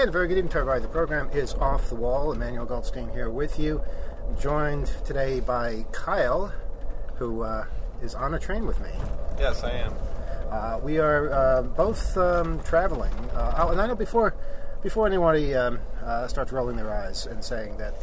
And a very good evening to everybody. The program is Off the Wall. Emmanuel Goldstein here with you, joined today by Kyle, who is on a train with me. Yes, I am. We are both traveling. And I know before anybody starts rolling their eyes and saying that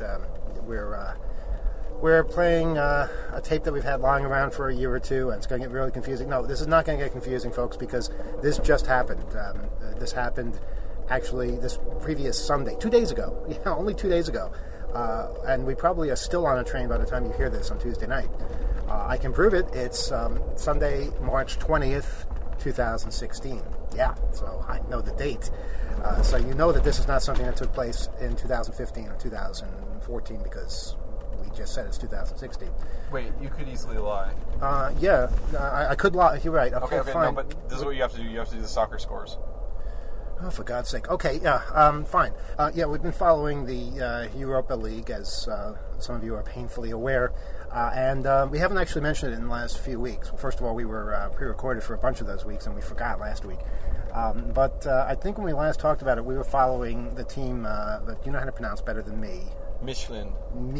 we're playing a tape that we've had lying around for a year or two, and it's going to get really confusing. No, this is not going to get confusing, folks, because this just happened. This happened actually this previous Sunday, 2 days ago. Yeah, only 2 days ago. And we probably are still on a train by the time you hear this on Tuesday night. I can prove it. It's Sunday, March 20th, 2016. Yeah, so I know the date. So you know that this is not something that took place in 2015 or 2014 because we just said it's 2016. Wait, you could easily lie. Yeah, I could lie. You're right. Okay, fine. No, but this is what you have to do. You have to do the soccer scores. Oh, for God's sake. Okay, yeah, fine. Yeah, we've been following the Europa League, as some of you are painfully aware, and we haven't actually mentioned it in the last few weeks. Well, first of all, we were pre-recorded for a bunch of those weeks, and we forgot last week. But I think when we last talked about it, we were following the team that you know how to pronounce better than me. Michelin.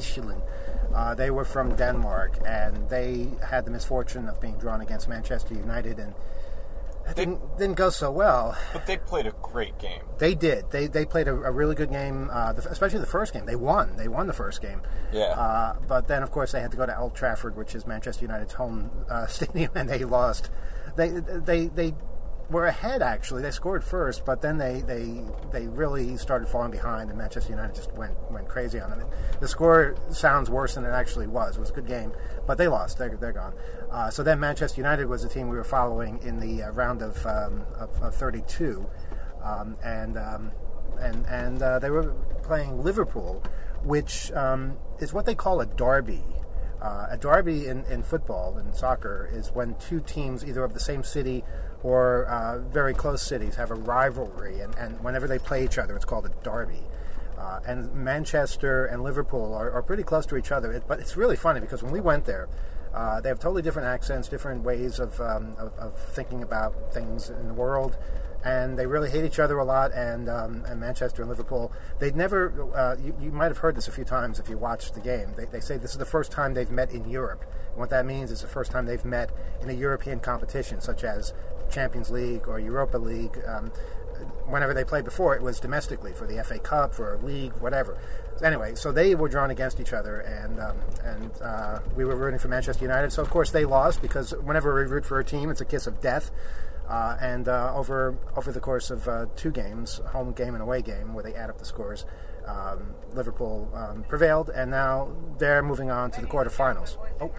They were from Denmark, and they had the misfortune of being drawn against Manchester United, and it didn't go so well. But they played a great game. They did. They played a really good game, especially the first game. They won. They won the first game. Yeah. But then, of course, they had to go to Old Trafford, which is Manchester United's home stadium, and they lost. They were ahead, actually. They scored first, but then they really started falling behind, and Manchester United just went crazy on them. The score sounds worse than it actually was. It was a good game, but they lost. They're gone. So then Manchester United was the team we were following in the round of 32, and they were playing Liverpool, which is what they call a derby. A derby in football, in soccer, is when two teams, either of the same city or very close cities, have a rivalry, and whenever they play each other, it's called a derby. And Manchester and Liverpool are pretty close to each other, but it's really funny because when we went there, they have totally different accents, different ways of thinking about things in the world, and they really hate each other a lot. And Manchester and Liverpool, they'd never. You might have heard this a few times if you watched the game. They say this is the first time they've met in Europe. And what that means is the first time they've met in a European competition, such as Champions League or Europa League. Whenever they played before, it was domestically for the FA Cup, for a league, whatever. Anyway, so they were drawn against each other, and we were rooting for Manchester United. So of course they lost, because whenever we root for a team, it's a kiss of death. And over the course of two games, home game and away game, where they add up the scores, Liverpool prevailed, and now they're moving on to the quarterfinals. Oh.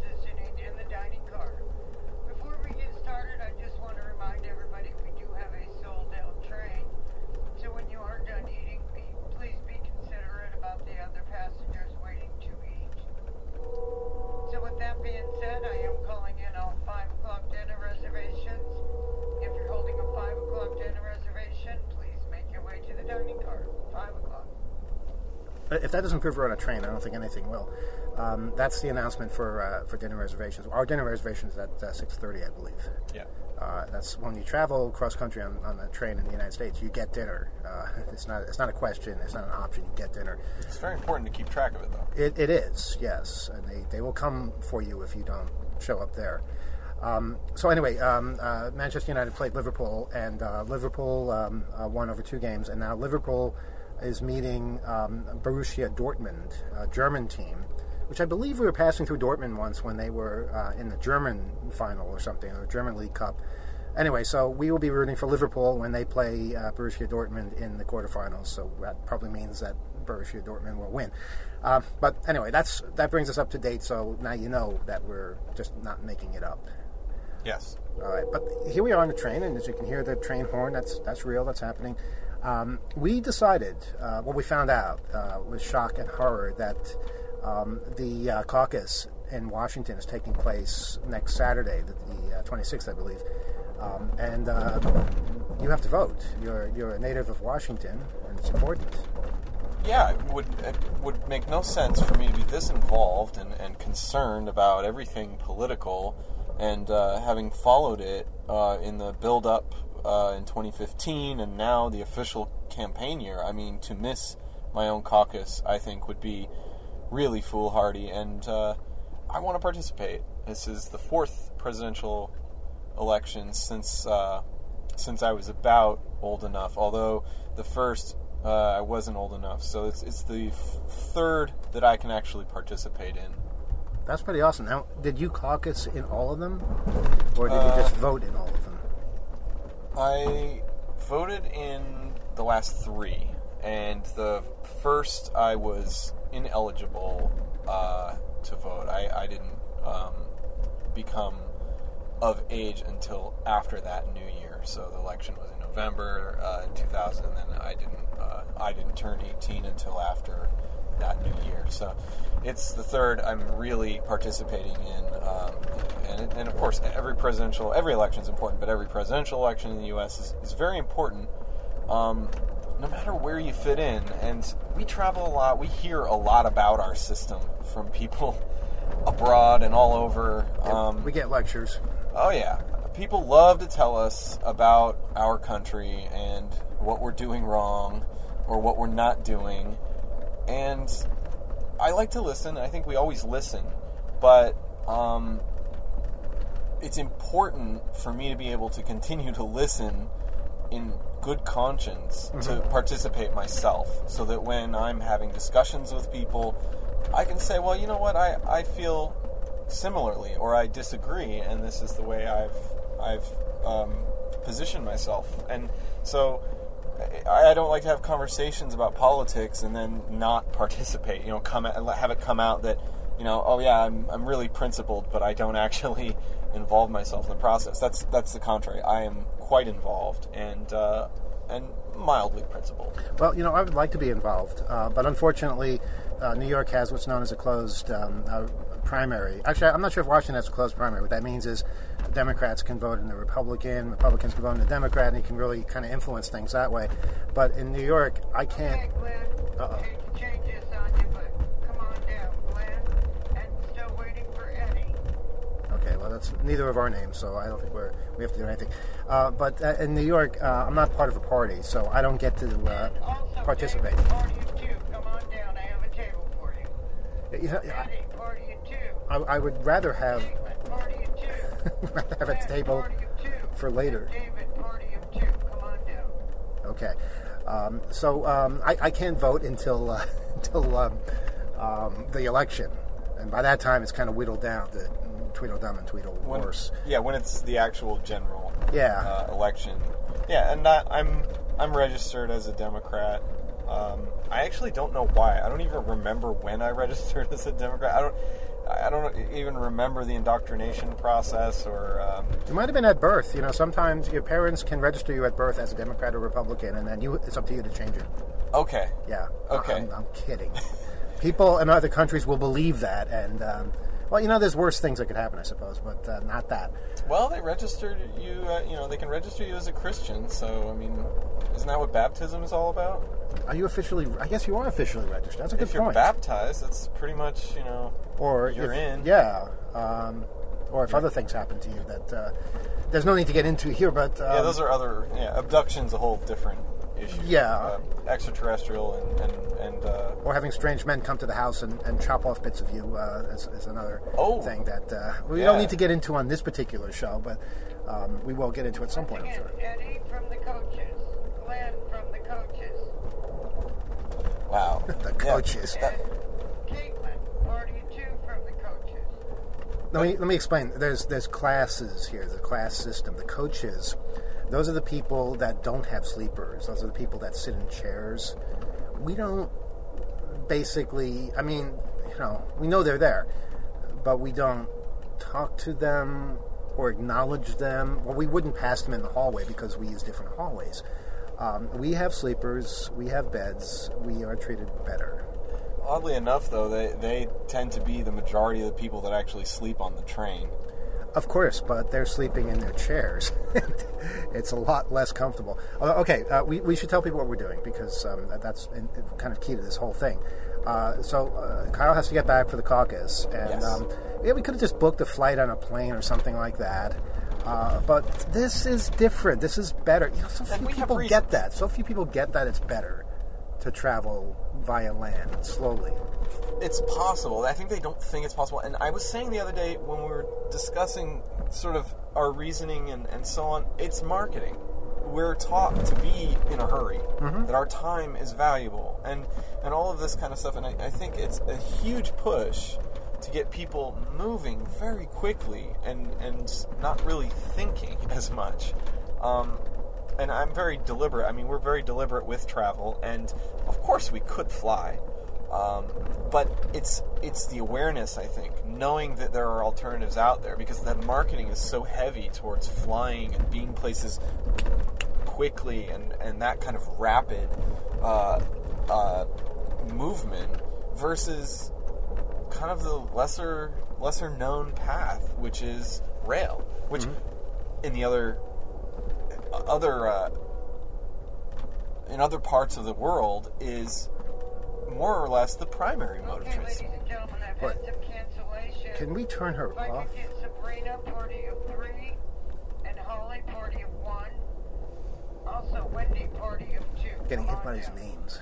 If that doesn't prove we're on a train, I don't think anything will. That's the announcement for dinner reservations. Our dinner reservation is at 6:30, I believe. Yeah. That's when you travel cross country on a train in the United States. You get dinner. It's not a question. It's not an option. You get dinner. It's very important to keep track of it, though. It is, yes, and they will come for you if you don't show up there. So anyway, Manchester United played Liverpool, and Liverpool won over two games, and now Liverpool is meeting Borussia Dortmund, a German team, which I believe we were passing through Dortmund once when they were in the German final or something, or the German League Cup. Anyway, so we will be rooting for Liverpool when they play Borussia Dortmund in the quarterfinals, so that probably means that Borussia Dortmund will win. But anyway, that brings us up to date, so now you know that we're just not making it up. Yes. All right, but here we are on the train, and as you can hear the train horn, that's real, that's happening. We decided, what we found out with shock and horror, that the caucus in Washington is taking place next Saturday, the 26th, I believe. And you have to vote. You're a native of Washington, and it's important. Yeah, it would make no sense for me to be this involved and concerned about everything political, and having followed it in the build-up in 2015, and now the official campaign year. I mean, to miss my own caucus, I think, would be really foolhardy, and I want to participate. This is the fourth presidential election since I was about old enough, although the first I wasn't old enough, so it's the third that I can actually participate in. That's pretty awesome. Now, did you caucus in all of them, or did you just vote in all of them? I voted in the last three, and the first I was ineligible to vote. I didn't become of age until after that new year, so the election was in November in 2000, and then I didn't turn 18 until after that new year. So it's the third I'm really participating in, and of course every election is important, but every presidential election in the U.S. is very important, no matter where you fit in. And we travel a lot, we hear a lot about our system from people abroad and all over. We get lectures. Oh yeah, people love to tell us about our country and what we're doing wrong or what we're not doing. And I like to listen. I think we always listen. But it's important for me to be able to continue to listen in good conscience, to participate myself, so that when I'm having discussions with people, I can say, well, you know what, I feel similarly, or I disagree, and this is the way I've positioned myself. And so I don't like to have conversations about politics and then not participate. Have it come out that, oh yeah, I'm really principled, but I don't actually involve myself in the process. That's the contrary. I am quite involved and mildly principled. Well, I would like to be involved, but unfortunately, New York has what's known as a closed primary. Actually, I'm not sure if Washington has a closed primary. What that means is Democrats can vote in the Republican, Republicans can vote in the Democrat, and you can really kind of influence things that way. But in New York, I can't... Okay, Glenn, I hate to change this on you, but come on down, Glenn, and still waiting for Eddie. Okay, well, that's neither of our names, so I don't think we have to do anything. But in New York, I'm not part of a party, so I don't get to participate. David, party of two, come on down, I have a table for you. Eddie, party of two. I would rather have Caitlin, party of two. have a table Party of two. for later. David, party of two, come on down. Okay, so I can't vote until the election, and by that time it's kind of whittled down to Tweedledum and Tweedledorse. When it's the actual general election. Yeah, and I'm registered as a Democrat. I actually don't know why. I don't even remember when I registered as a Democrat. I don't even remember the indoctrination process, or... It might have been at birth. Sometimes your parents can register you at birth as a Democrat or Republican, and then it's up to you to change it. Okay. Yeah. Okay. I'm kidding. People in other countries will believe that, and... there's worse things that could happen, I suppose, but not that. Well, they registered you, they can register you as a Christian, so, isn't that what baptism is all about? Are you officially... I guess you are officially registered. That's a good point. If you're baptized, that's pretty much, or you're in. Yeah. Or if other things happen to you that... there's no need to get into here, but... those are other... abduction's a whole different issue. Yeah. Extraterrestrial and or having strange men come to the house and chop off bits of you is another thing that we don't need to get into on this particular show, but we will get into at some point, I'm sure. Eddie from the coaches. Glenn from the coaches. Wow. The coaches. Caitlin, party of two from the coaches. Let me explain. There's classes here, the class system. The coaches, those are the people that don't have sleepers. Those are the people that sit in chairs. We don't basically, we know they're there, but we don't talk to them or acknowledge them. Well, we wouldn't pass them in the hallway because we use different hallways. We have sleepers, we have beds, we are treated better. Oddly enough, though, they tend to be the majority of the people that actually sleep on the train. Of course, but they're sleeping in their chairs. It's a lot less comfortable. Okay, we should tell people what we're doing, because that's kind of key to this whole thing. So Kyle has to get back for the caucus, and yes. We could have just booked a flight on a plane or something like that. But this is different. This is better. You know, so And few we have people reasons. get that. So few people get that it's better to travel via land slowly. It's possible. I think they don't think it's possible. And I was saying the other day when we were discussing sort of our reasoning and so on, it's marketing. We're taught to be in a hurry, that our time is valuable, and all of this kind of stuff. And I think it's a huge push to get people moving very quickly and not really thinking as much. And I'm very deliberate. I mean, we're very deliberate with travel, and of course we could fly. But it's the awareness, I think, knowing that there are alternatives out there, because that marketing is so heavy towards flying and being places quickly and that kind of rapid movement versus kind of the lesser known path, which is rail, which in the other in other parts of the world is more or less the primary mode of Okay, transport. ladies and gentlemen, I've What? had some cancellation. Can we turn her If I off? could get Sabrina, party of 3, and Holly, party of 1. Also, Wendy, party of 2. Getting Come on everybody's down. names.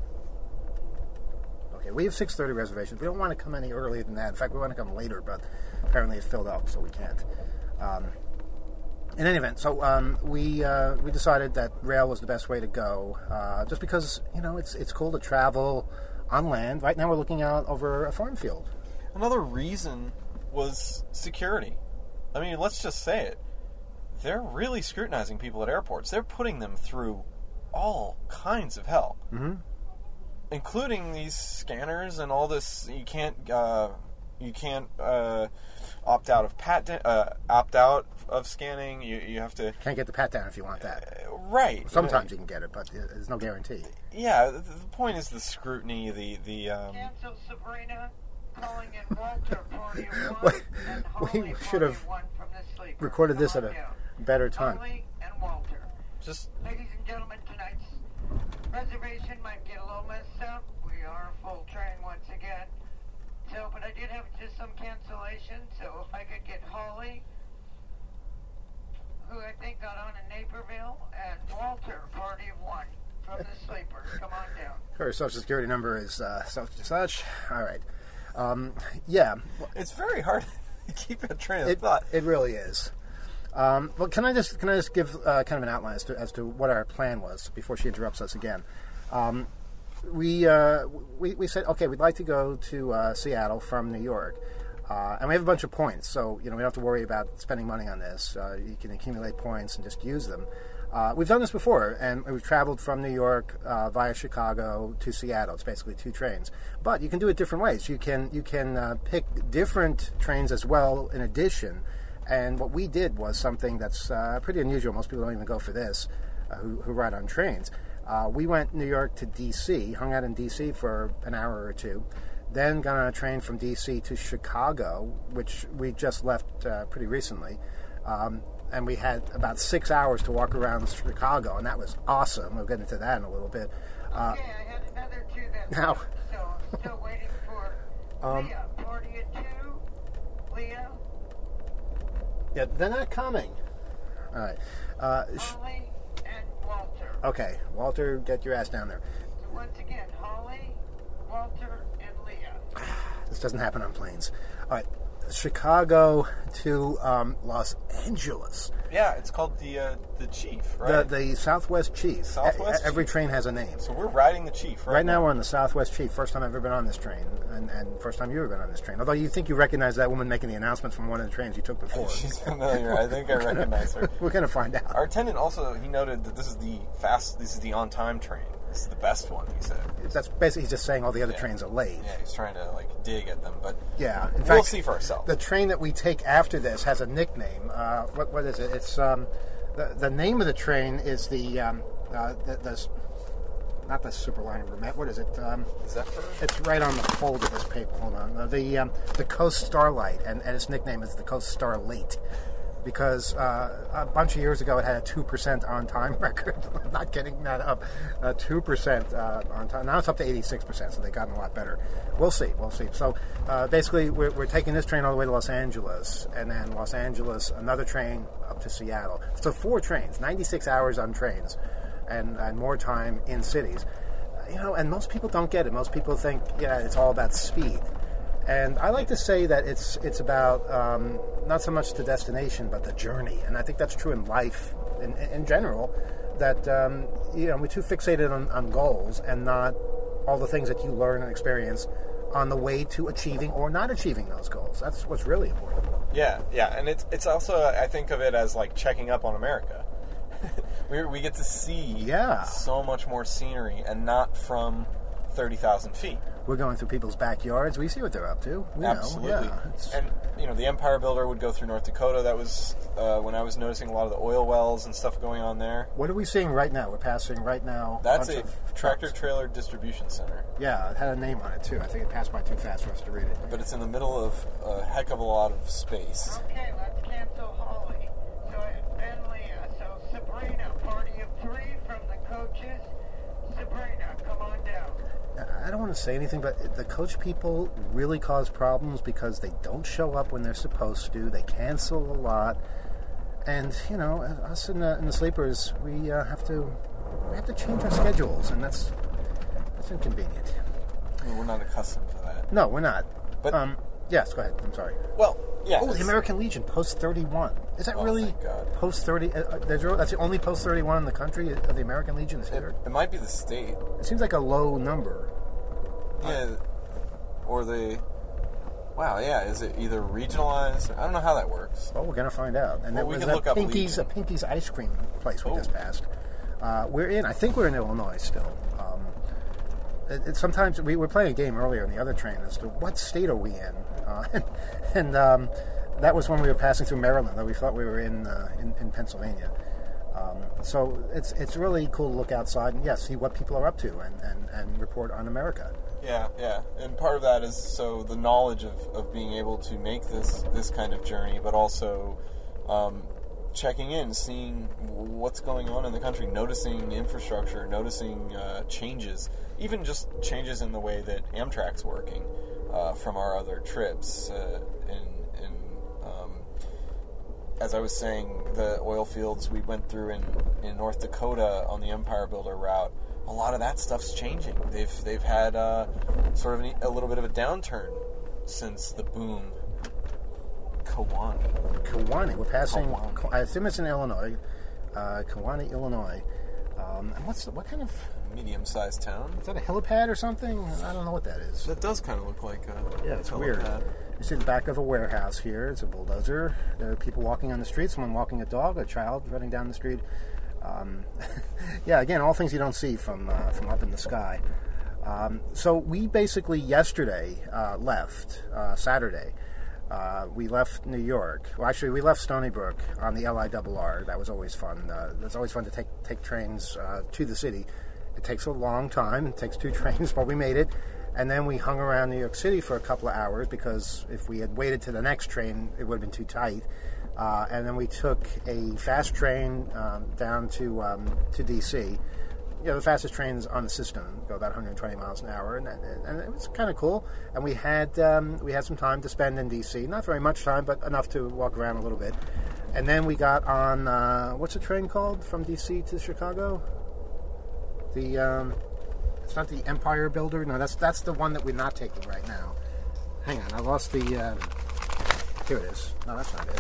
Okay, we have 6:30 reservations. We don't want to come any earlier than that. In fact, we want to come later, but apparently it's filled up, so we can't. In any event, so we decided that rail was the best way to go, just because it's cool to travel on land. Right now, we're looking out over a farm field. Another reason was security. I mean, let's just say it. They're really scrutinizing people at airports. They're putting them through all kinds of hell, including these scanners and all this. You can't opt out of scanning. You have to. Can't get the pat down if you want that. Right. Sometimes you can get it, but there's no guarantee. Yeah. The point is the scrutiny. The Cancel Sabrina, calling in Walter, party of 1, Wait, and we Holly, should party have of 1 from the sleeper. recorded Come this on at a down. better time. Holly and Walter. just. Ladies and gentlemen, tonight's reservation might get a little messed up. We are a full train once again. So, but I did have just some cancellations, so if I could get Holly, who I think got on in Naperville, and Walter, party of 1 from the sleepers. Come on down. Her social security number is such and such. All right. Yeah, It's very hard to keep a train of thought. it really is. Well, can I just give kind of an outline as to what our plan was before she interrupts us again? We said, okay, we'd like to go to Seattle from New York, and we have a bunch of points, so we don't have to worry about spending money on this. You can accumulate points and just use them. We've done this before, and we've traveled from New York via Chicago to Seattle. It's basically 2 trains, but you can do it different ways. You can pick different trains as well in addition. And what we did was something that's pretty unusual. Most people don't even go for this, who ride on trains. We went New York to D.C., hung out in D.C. for an hour or 2, then got on a train from D.C. to Chicago, which we just left pretty recently. And we had about 6 hours to walk around Chicago, and that was awesome. We'll get into that in a little bit. Okay, I had another 2 that Now- worked, so still waiting for Leah, party of 2. Leah, Yeah, they're not coming. All right. Holly, and Walter. Okay, Walter, get your ass down there. So once again, Holly, Walter, and Leah. This doesn't happen on planes. All right, Chicago to Los Angeles. Yeah, it's called the Chief, right? The Southwest Chief. Southwest Every Chief. train has a name. So we're riding the Chief Right now we're on the Southwest Chief. First time I've ever been on this train, and first time you've ever been on this train. Although you think you recognize that woman making the announcement from one of the trains you took before. She's familiar. I think I recognize her. We're going to find out. Our attendant also, he noted that this is the on-time train. This is the best one, he said. That's basically just saying all the other Yeah. trains are late. Yeah, he's trying to dig at them, but Yeah, in we'll fact, see for ourselves. The train that we take after this has a nickname. What is it? It's the name of the train is the not the Superliner Roulette. What is it? Zephyr? It's right on the fold of this paper. Hold on. The Coast Starlight, and its nickname is the Coast Starlight. because a bunch of years ago it had a 2% on-time record. I'm not getting that up. 2% on time. Now it's up to 86%, so they've gotten a lot better. We'll see. So basically, we're taking this train all the way to Los Angeles, and then Los Angeles, another train up to Seattle. So 4 trains, 96 hours on trains, and more time in cities. And most people don't get it. Most people think, it's all about speed. And I like to say that it's about not so much the destination, but the journey. And I think that's true in life in general, that we're too fixated on goals and not all the things that you learn and experience on the way to achieving or not achieving those goals. That's what's really important. Yeah, and it's also, I think of it as like checking up on America. we get to see so much more scenery, and not from 30,000 feet. We're going through people's backyards. We see what they're up to. Absolutely. And the Empire Builder would go through North Dakota. That was when I was noticing a lot of the oil wells and stuff going on there. What are we seeing right now? We're passing right now. That's a tractor-trailer distribution center. Yeah, it had a name on it, too. I think it passed by too fast for us to read it. But it's in the middle of a heck of a lot of space. Okay, let's cancel Holly. And Leah. So Sabrina, party of 3 from the coaches. Sabrina, come on down. I don't want to say anything, but the coach people really cause problems because they don't show up when they're supposed to. They cancel a lot, and us in the sleepers, we have to change our schedules, and that's inconvenient. We're not accustomed to that. No, we're not. But yes, go ahead. I'm sorry. Well, yeah. Oh, the American Legion post 31. Is that really thank God. Post 30? That's the only post 31 in the country of the American Legion is here. It might be the state. It seems like a low number. Yeah, or the... Wow, yeah, is it either regionalized? I don't know how that works. Well, we're going to find out. And well, we can look up Pinky's ice cream place we just passed. I think we're in Illinois still. Sometimes we were playing a game earlier in the other train as to what state are we in, and that was when we were passing through Maryland. Though we thought we were in Pennsylvania. So it's really cool to look outside and see what people are up to and report on America. Yeah, and part of that is so the knowledge of being able to make this kind of journey, but also checking in, seeing what's going on in the country, noticing infrastructure, noticing changes, even just changes in the way that Amtrak's working from our other trips. As I was saying, the oil fields we went through in North Dakota on the Empire Builder route, a lot of that stuff's changing. They've had sort of a little bit of a downturn since the boom. Kewanee. We're passing. I assume it's in Illinois. Kewanee, Illinois. And what kind of medium-sized town? Is that a helipad or something? I don't know what that is. That does kind of look like a it's helipad. Weird. You see the back of a warehouse here. It's a bulldozer. There are people walking on the street. Someone walking a dog, a child running down the street. Again, all things you don't see from up in the sky. So we basically yesterday left, Saturday. We left New York. Well, actually, we left Stony Brook on the LIRR. That was always fun. It's always fun to take trains to the city. It takes a long time. It takes 2 trains, but we made it. And then we hung around New York City for a couple of hours because if we had waited to the next train, it would have been too tight. And then we took a fast train down to D.C. The fastest trains on the system go about 120 miles an hour, and it was kind of cool. And we had some time to spend in D.C. Not very much time, but enough to walk around a little bit. And then we got on what's the train called from D.C. to Chicago? It's not the Empire Builder. No, that's the one that we're not taking right now. Hang on, I lost the. Here it is. No, that's not it.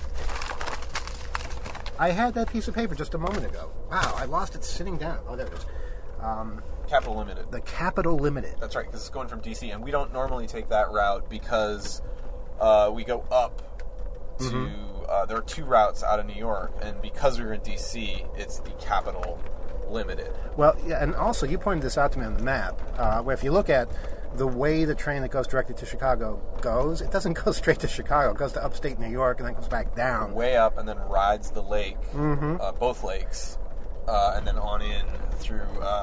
I had that piece of paper just a moment ago. Wow, I lost it sitting down. Oh, there it is. Capital Limited. The Capital Limited. That's right, because it's going from D.C., and we don't normally take that route because we go up to... there are 2 routes out of New York, and because we were in D.C., it's the Capital Limited. Well, yeah, and also you pointed this out to me on the map, where if you look at the way the train that goes directly to Chicago goes, it doesn't go straight to Chicago. It goes to upstate New York and then comes back down. Way up and then rides the lake, both lakes, and then on in through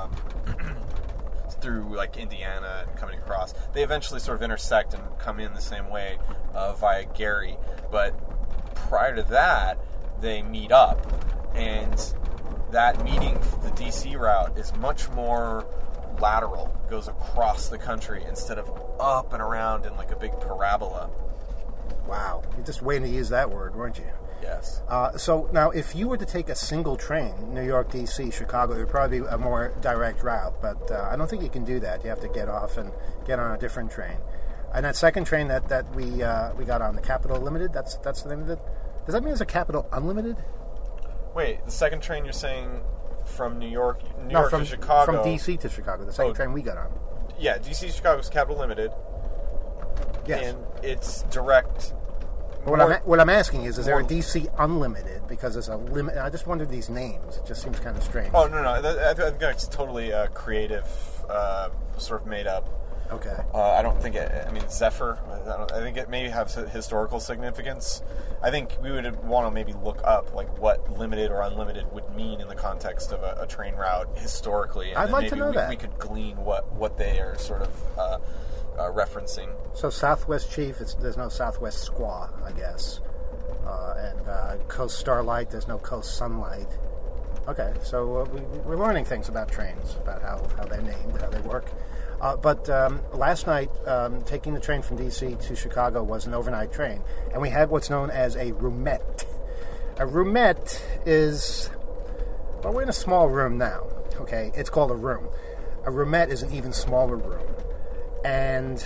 through like Indiana and coming across. They eventually sort of intersect and come in the same way via Gary. But prior to that, they meet up, and that meeting, the DC route, is much more lateral, goes across the country instead of up and around in like a big parabola. Wow. You're just waiting to use that word, weren't you? Yes. So now, if you were to take a single train, New York, D.C., Chicago, it would probably be a more direct route. But I don't think you can do that. You have to get off and get on a different train. And that second train that we got on, the Capital Limited, that's the name of it. Does that mean it's a Capital Unlimited? Wait, the second train you're saying from New York from to Chicago? From D.C. to Chicago, the second train we got on. Yeah, D.C. to Chicago is Capital Limited. Yes. And it's direct. What I'm asking is there a DC Unlimited? Because there's a limit. I just wondered these names. It just seems kind of strange. Oh, no. I think it's totally creative, sort of made up. Okay. I don't think Zephyr, I think it may have historical significance. I think we would want to maybe look up like what limited or unlimited would mean in the context of a train route historically. And I'd like to know that. We could glean what they are sort of referencing. So Southwest Chief, there's no Southwest Squaw, I guess. And Coast Starlight, there's no Coast Sunlight. Okay, so we're learning things about trains, about how they're named, how they work. But last night, taking the train from D.C. to Chicago was an overnight train, and we had what's known as a roomette. A roomette is, well, we're in a small room now, okay? It's called a room. A roomette is an even smaller room. And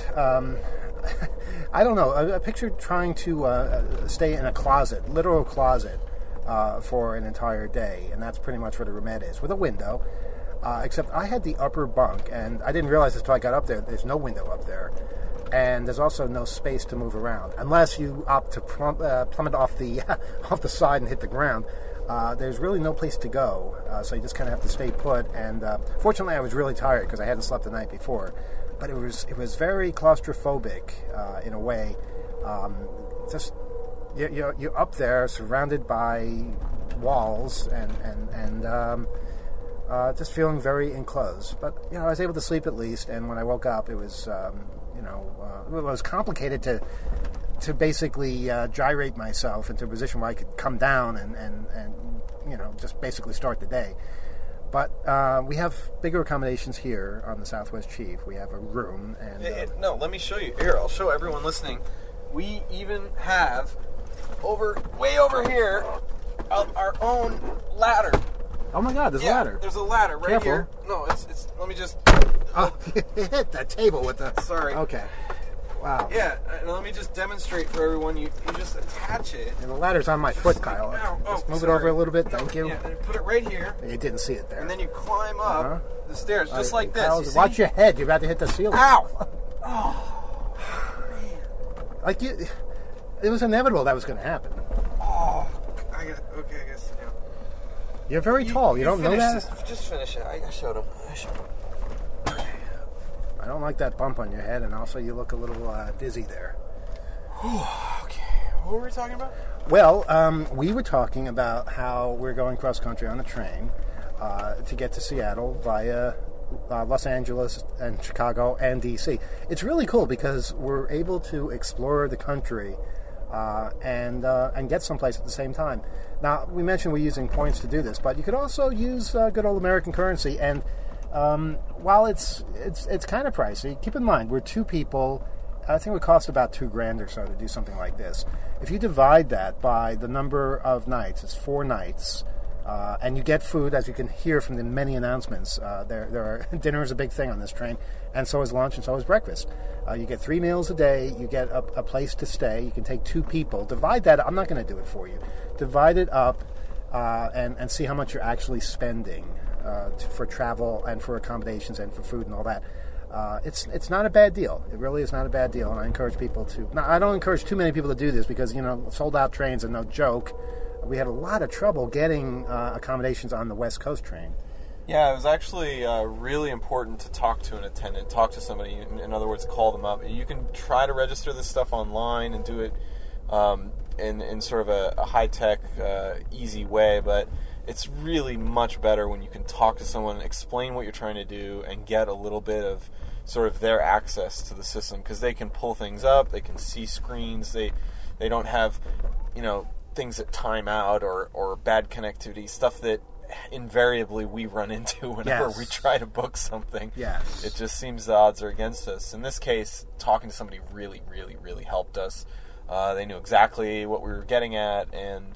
I don't know, I pictured trying to stay in a closet, literal closet, for an entire day, and that's pretty much what a roomette is, with a window. Except I had the upper bunk, and I didn't realize this until I got up there. There's no window up there, and there's also no space to move around unless you opt to plummet off the off the side and hit the ground. There's really no place to go, so you just kind of have to stay put. And fortunately, I was really tired because I hadn't slept the night before. But it was very claustrophobic in a way. Just you're up there, surrounded by walls and just feeling very enclosed. But I was able to sleep at least. And when I woke up, it was it was complicated to basically gyrate myself into a position where I could come down and just basically start the day. But we have bigger accommodations here on the Southwest Chief. We have a room. And no, let me show you. Here, I'll show everyone listening. We even have way over here our own ladder. Oh my God, there's a ladder. There's a ladder right Careful. here. No, it's. Let me just. Oh, you hit that table with the. Sorry. Okay. Wow. Yeah, and let me just demonstrate for everyone. You just attach it. And the ladder's on my foot, Kyle. Just move it over a little bit. Thank you. Yeah, and put it right here. You didn't see it there. And then you climb up the stairs, just like this. Kyle, You see? watch your head. You're about to hit the ceiling. Ow! Oh, man. Like it was inevitable that was going to happen. Oh, I guess. Yeah. You're very tall. You don't know that? Just finish it. I showed him. I don't like that bump on your head, and also you look a little dizzy there. Okay. What were we talking about? Well, we were talking about how we're going cross-country on a train to get to Seattle via Los Angeles and Chicago and D.C. It's really cool because we're able to explore the country and get someplace at the same time. Now, we mentioned we're using points to do this, but you could also use good old American currency. And while it's kind of pricey, keep in mind we're two people. I think it would cost about $2,000 or so to do something like this. If you divide that by the number of nights, it's 4 nights, and you get food, as you can hear from the many announcements. Dinner is a big thing on this train, and so is lunch, and so is breakfast. You get 3 meals a day. You get a place to stay. You can take 2 people. Divide that. I'm not going to do it for you. Divide it up and see how much you're actually spending for travel and for accommodations and for food and all that. It's not a bad deal. It really is not a bad deal, and I encourage people to. Now, I don't encourage too many people to do this because sold-out trains are no joke. We had a lot of trouble getting accommodations on the West Coast train. Yeah, it was actually really important to talk to an attendant, talk to somebody. In other words, call them up. You can try to register this stuff online and do it in sort of a high-tech, easy way, but it's really much better when you can talk to someone, explain what you're trying to do, and get a little bit of sort of their access to the system, because they can pull things up, they can see screens, they don't have, things that time out or bad connectivity, stuff that invariably we run into whenever we try to book something. Yes. It just seems the odds are against us. In this case, talking to somebody really, really, really helped us. They knew exactly what we were getting at, and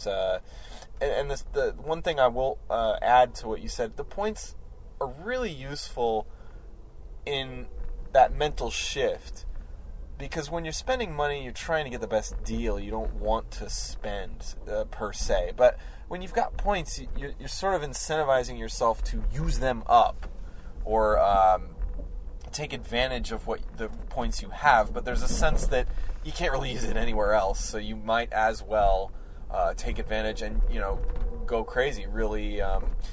the one thing I will add to what you said, the points are really useful in that mental shift. Because when you're spending money, you're trying to get the best deal. You don't want to spend per se. But when you've got points, you're sort of incentivizing yourself to use them up or take advantage of what the points you have. But there's a sense that you can't really use it anywhere else. So you might as well take advantage and go crazy. Really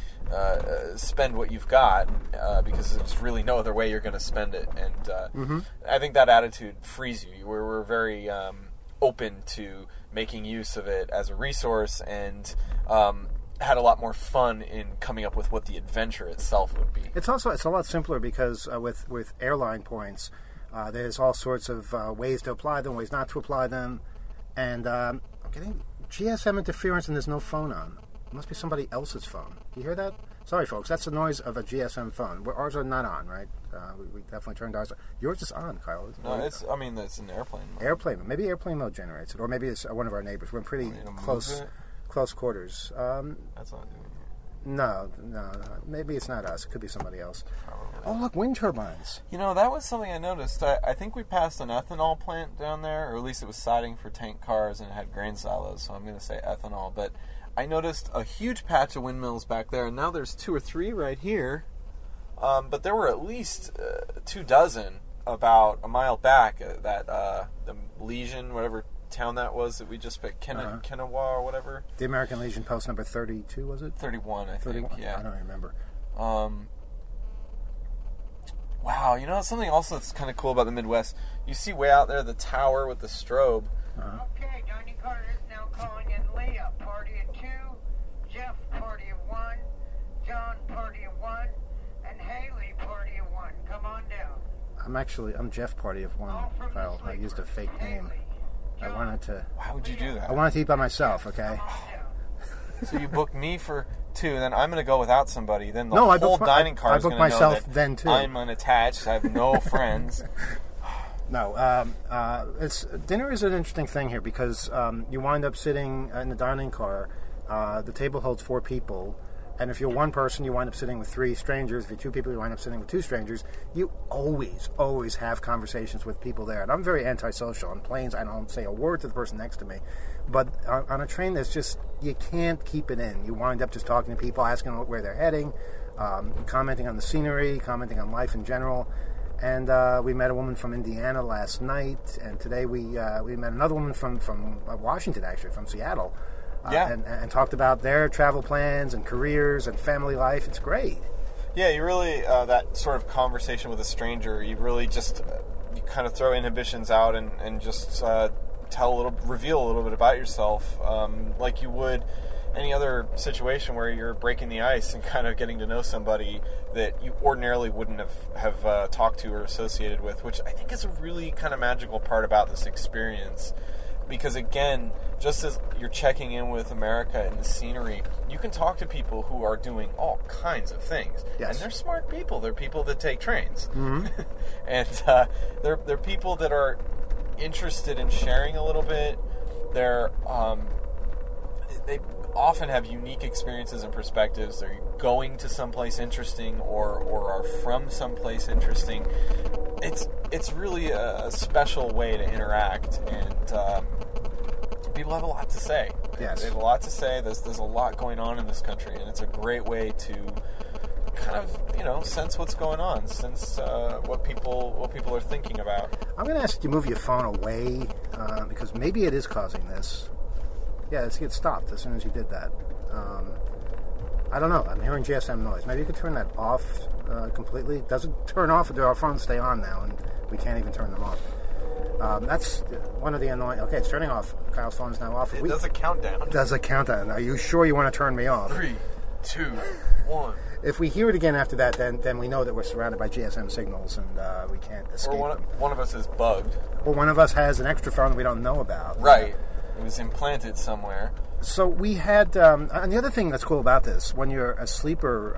spend what you've got because there's really no other way you're going to spend it, and I think that attitude frees you. We're very open to making use of it as a resource, and had a lot more fun in coming up with what the adventure itself would be. It's a lot simpler because with airline points, there's all sorts of ways to apply them, ways not to apply them, and I'm getting GSM interference, and there's no phone on. It must be somebody else's phone. Do you hear that? Sorry, folks. That's the noise of a GSM phone. Ours are not on, right? We definitely turned ours on. Yours is on, Kyle. No, it's an airplane mode. Airplane mode. Maybe airplane mode generates it. Or maybe it's one of our neighbors. We're in pretty close quarters. That's not doing it. No. Maybe it's not us. It could be somebody else. Probably. Oh, look, wind turbines. That was something I noticed. I think we passed an ethanol plant down there, or at least it was siding for tank cars, and it had grain silos, so I'm going to say ethanol. But I noticed a huge patch of windmills back there, and now there's 2 or 3 right here. But there were at least 24 about a mile back. The Legion, whatever town that was that we just picked, Kenawa or whatever. The American Legion post number 32, was it? 31, I 31? think. Yeah, I don't remember. Wow, something else that's kind of cool about the Midwest. You see way out there the tower with the strobe. Okay, Donnie Carter is now calling in Leah, party of 2, Jeff, party of 1, John, party of 1, and Haley, party of 1. Come on down. I'm Jeff, party of 1, Kyle. I used a fake name. I wanted to... Why would you do that? I wanted to eat by myself, okay? So you booked me for 2, and then I'm going to go without somebody. Then the whole dining car is going to know that then too. I'm unattached. I have no friends. No, dinner is an interesting thing here because you wind up sitting in the dining car. The table holds 4 people, and if you're one person, you wind up sitting with 3 strangers. If you're 2 people, you wind up sitting with 2 strangers. You always have conversations with people there, and I'm very antisocial. On planes, I don't say a word to the person next to me, but on a train, you can't keep it in. You wind up just talking to people, asking where they're heading, commenting on the scenery, commenting on life in general. And we met a woman from Indiana last night, and today we met another woman from Washington, actually, from Seattle, and talked about their travel plans and careers and family life. It's great. Yeah, you really, that sort of conversation with a stranger, you really just, you kind of throw inhibitions out and just reveal a little bit about yourself, like you would any other situation where you're breaking the ice and kind of getting to know somebody that you ordinarily wouldn't have talked to or associated with, which I think is a really kind of magical part about this experience. Because again, just as you're checking in with America and the scenery, you can talk to people who are doing all kinds of things. Yes. And they're smart people. They're people that take trains. Mm-hmm. And they're people that are interested in sharing a little bit. They often have unique experiences and perspectives. They're going to someplace interesting or are from someplace interesting. It's really a special way to interact, and people have a lot to say. Yes. They have a lot to say. There's a lot going on in this country, and it's a great way to kind of, sense what's going on, sense what people are thinking about. I'm going to ask you to move your phone away because maybe it is causing this. Yeah, it stopped as soon as you did that. I don't know. I'm hearing GSM noise. Maybe you could turn that off completely. It doesn't turn off until our phones stay on now, and we can't even turn them off. That's one of the annoying... Okay, it's turning off. Kyle's phone is now off. It does a countdown. It does a countdown. Are you sure you want to turn me off? 3, 2, 1. If we hear it again after that, then we know that we're surrounded by GSM signals, and we can't escape them. One of us is bugged. Or one of us has an extra phone that we don't know about. Right. It was implanted somewhere. So we had, and the other thing that's cool about this, when you're a sleeper,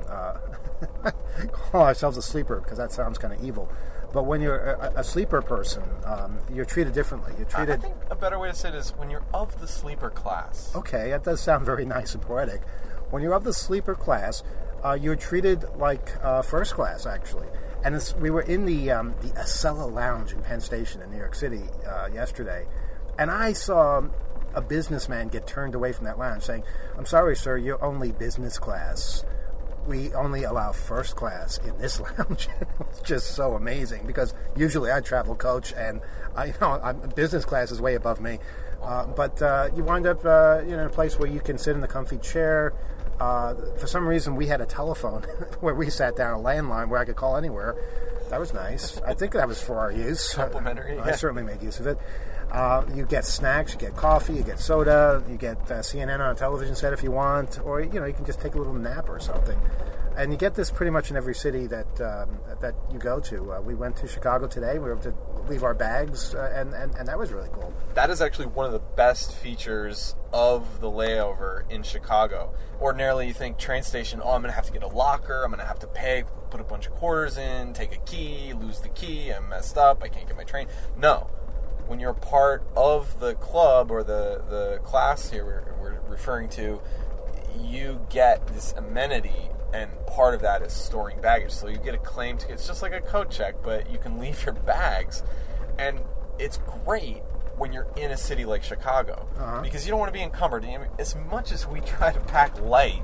call ourselves a sleeper because that sounds kind of evil, but when you're a sleeper person, you're treated differently. You're treated. I think a better way to say it is when you're of the sleeper class. Okay, that does sound very nice and poetic. When you're of the sleeper class, you're treated like first class, actually. And we were in the Acela Lounge in Penn Station in New York City yesterday, and I saw a businessman get turned away from that lounge saying, "I'm sorry, sir, you're only business class. We only allow first class in this lounge." It's just so amazing because usually I travel coach and business class is way above me. But you wind up in a place where you can sit in the comfy chair. For some reason, we had a telephone where we sat down, a landline where I could call anywhere. That was nice. I think that was for our use. Complimentary. I certainly made use of it. You get snacks, you get coffee, you get soda, you get CNN on a television set if you want, or you can just take a little nap or something. And you get this pretty much in every city that you go to. We went to Chicago today. We were able to leave our bags, and that was really cool. That is actually one of the best features of the layover in Chicago. Ordinarily, you think train station, I'm going to have to get a locker, I'm going to have to pay, put a bunch of quarters in, take a key, lose the key, I'm messed up, I can't get my train. No. When you're part of the club or the class here we're referring to, you get this amenity, and part of that is storing baggage. So you get a claim ticket. It's just like a coat check, but you can leave your bags. And it's great when you're in a city like Chicago because you don't want to be encumbered. I mean, as much as we try to pack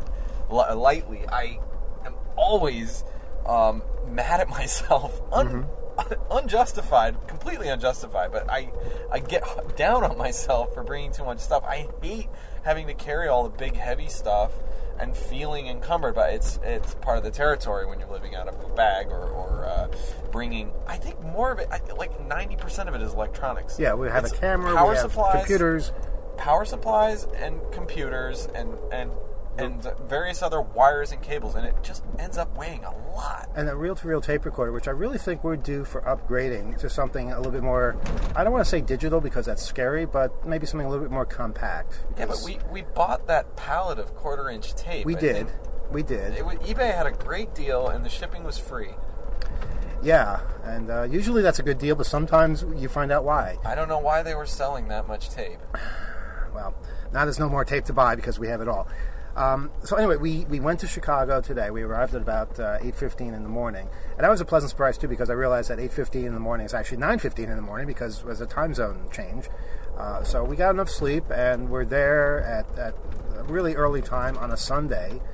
lightly, I am always mad at myself, unjustified, completely unjustified, but I get down on myself for bringing too much stuff. I hate having to carry all the big heavy stuff and feeling encumbered, but it's part of the territory when you're living out of a bag or bringing. I think more of it, like 90% of it is electronics. Yeah, we have a camera, power we have supplies, computers. Power supplies and computers and various other wires and cables, and it just ends up weighing a lot. And a reel-to-reel tape recorder, which I really think we're due for upgrading to something a little bit more, I don't want to say digital because that's scary, but maybe something a little bit more compact. Yeah, but we bought that pallet of quarter-inch tape. We did. eBay had a great deal, and the shipping was free. Yeah, and usually that's a good deal, but sometimes you find out why. I don't know why they were selling that much tape. Well, now there's no more tape to buy because we have it all. So anyway, we went to Chicago today. We arrived at about 8:15 in the morning. And that was a pleasant surprise, too, because I realized that 8:15 in the morning is actually 9:15 in the morning because it was a time zone change. So we got enough sleep, and we're there at a really early time on a Sunday.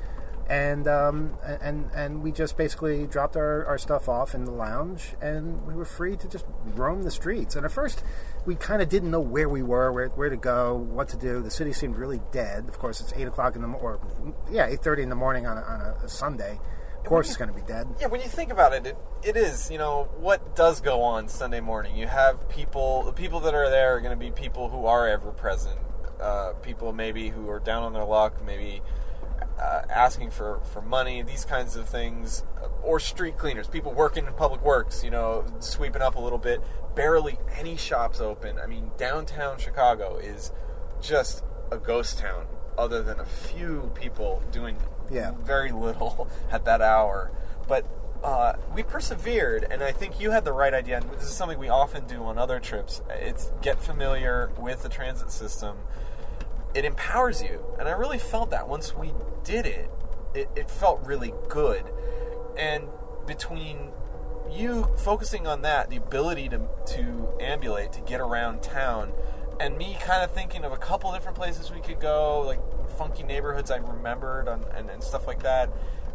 And we just basically dropped our stuff off in the lounge, and we were free to just roam the streets. And at first, we kind of didn't know where we were, where to go, what to do. The city seemed really dead. Of course, it's 8:30 in the morning on a Sunday. Of course, it's going to be dead. Yeah, when you think about it, it is. What does go on Sunday morning? You have the people that are there are going to be people who are ever present. People maybe who are down on their luck, maybe asking for money, these kinds of things, or street cleaners, people working in public works, sweeping up a little bit. Barely any shops open. I mean, downtown Chicago is just a ghost town, other than a few people doing very little at that hour. But we persevered, and I think you had the right idea, and this is something we often do on other trips. It's get familiar with the transit system. It empowers you, and I really felt that once we did it. It felt really good. And between you focusing on that, the ability to ambulate, to get around town, and me kind of thinking of a couple different places we could go, like funky neighborhoods I remembered and stuff like that,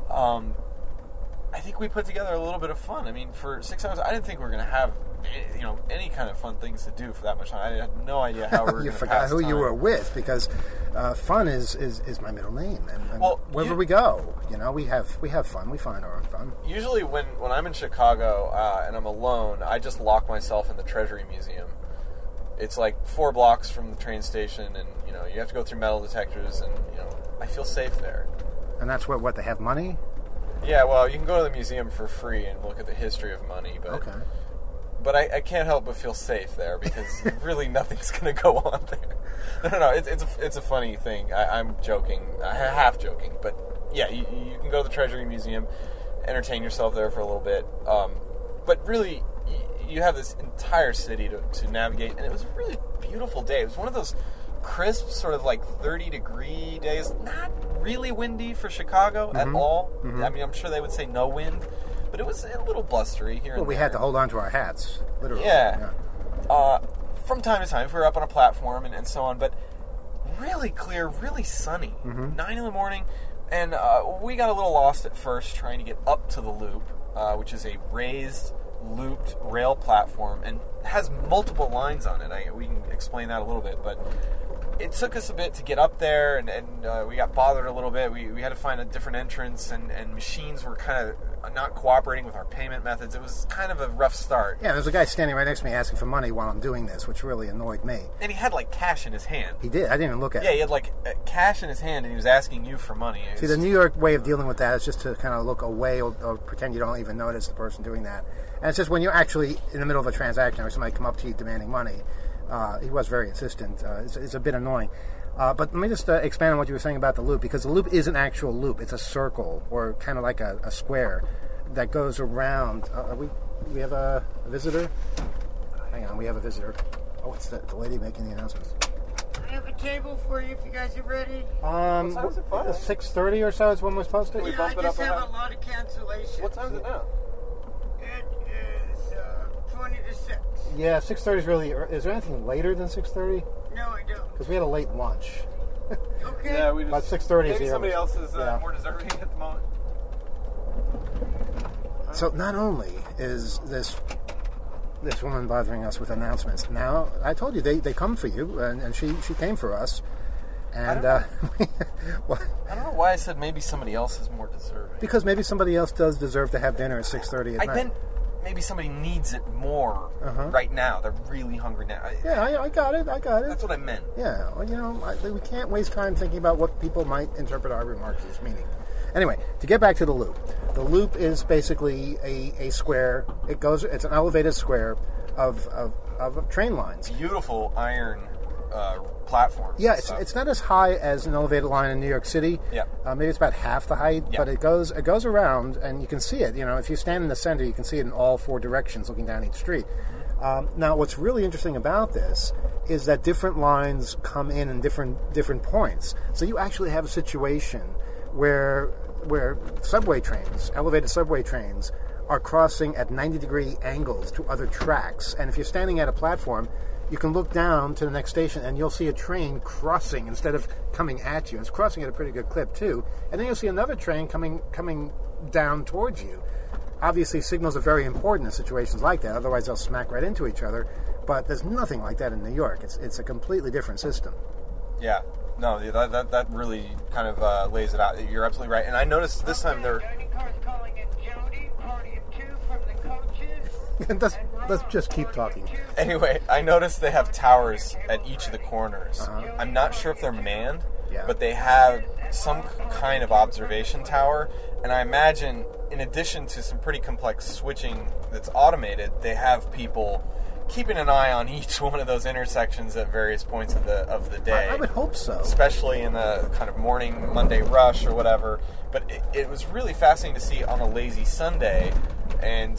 I think we put together a little bit of fun. I mean, for 6 hours, I didn't think we were going to have any kind of fun things to do for that much time. I had no idea how we were going to pass You forgot who time. you were with, because fun is my middle name. And well, wherever we go, we have fun. We find our own fun. Usually when I'm in Chicago and I'm alone, I just lock myself in the Treasury Museum. It's like 4 blocks from the train station, and you have to go through metal detectors, and I feel safe there. And that's what they have money? Yeah, well, you can go to the museum for free and look at the history of money, but okay. but I can't help but feel safe there because really nothing's going to go on there. No, it's a funny thing. I'm joking, half joking, but yeah, you can go to the Treasury Museum, entertain yourself there for a little bit, but really you have this entire city to navigate, and it was a really beautiful day. It was one of those crisp, sort of like 30-degree days, not really windy for Chicago at all. I mean, I'm sure they would say no wind, but it was a little blustery here and there. We had to hold on to our hats, literally. Yeah. From time to time, if we were up on a platform and so on, but really clear, really sunny. 9 in the morning, and we got a little lost at first trying to get up to the Loop, which is a raised, looped rail platform, and has multiple lines on it. We can explain that a little bit, but it took us a bit to get up there, and we got bothered a little bit. We had to find a different entrance, and machines were kind of not cooperating with our payment methods. It was kind of a rough start. Yeah, there's a guy standing right next to me asking for money while I'm doing this, which really annoyed me. And he had, like, cash in his hand. He did. I didn't even look at it. Yeah, he had, like, cash in his hand, and he was asking you for money. See, the New York way of dealing with that is just to kind of look away or pretend you don't even notice the person doing that. And it's just when you're actually in the middle of a transaction or somebody come up to you demanding money, he was very insistent. It's a bit annoying. But let me just expand on what you were saying about the Loop, because the Loop is an actual loop. It's a circle, or kind of like a square, that goes around. We have a visitor? Hang on, we have a visitor. Oh, it's the lady making the announcements. I have a table for you if you guys are ready. What time is it? 6:30 or so is when we're supposed to? Yeah, I just have a lot of cancellations. What time is it now? It is 20 to 6. Yeah, 6:30 is really... Is there anything later than 6:30? No, I don't. Because we had a late lunch. Okay. Yeah, we just... About 6:30 is maybe the somebody else is yeah. more deserving at the moment. So not only is this woman bothering us with announcements, now I told you they come for you, and she came for us, and I don't know why I said maybe somebody else is more deserving. because maybe somebody else does deserve to have dinner at 6:30 at night. I meant maybe somebody needs it more right now. They're really hungry now. Yeah, I got it. That's what I meant. Yeah, well, we can't waste time thinking about what people might interpret our remarks as meaning. Anyway, to get back to the Loop. The Loop is basically a square. It's an elevated square of train lines. Beautiful iron platforms. Yeah, it's not as high as an elevated line in New York City. Yeah. Maybe it's about half the height, but it goes around, and you can see it. If you stand in the center, you can see it in all four directions, looking down each street. Now, what's really interesting about this is that different lines come in different points. So you actually have a situation where subway trains, elevated subway trains, are crossing at 90-degree angles to other tracks. And if you're standing at a platform, you can look down to the next station and you'll see a train crossing instead of coming at you. It's crossing at a pretty good clip, too. And then you'll see another train coming down towards you. Obviously, signals are very important in situations like that. Otherwise, they'll smack right into each other. But there's nothing like that in New York. It's a completely different system. Yeah. No, that really kind of lays it out. You're absolutely right. And I noticed this time they're... Dining car's calling in Jody, party of 2 from the coaches. Let's just keep talking. Anyway, I noticed they have towers at each of the corners. I'm not sure if they're manned, but they have some kind of observation tower. And I imagine, in addition to some pretty complex switching that's automated, they have people keeping an eye on each one of those intersections at various points of the day. I would hope so. Especially in the kind of morning Monday rush or whatever. But it was really fascinating to see on a lazy Sunday. And